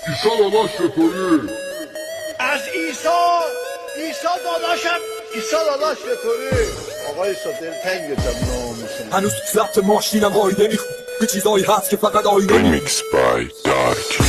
ایسا داداش چطوری؟ از ایسا داداشم، ایسا داداش چطوری؟ آقا ایسا دلتنگتم ناموسم. هنوز ضبط ماشینم آینه میخون، یه چیزایی هست که فقط آینه Remix by Dark